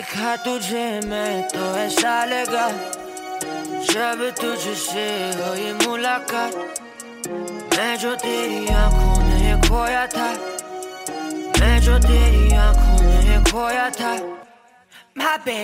देखा तुझे मैं तो ऐसा लगा जब तुझसे हुई मुलाकात। मैं जो तेरी आंखों में खोया था, मैं जो तेरी आंखों में खोया था। My baby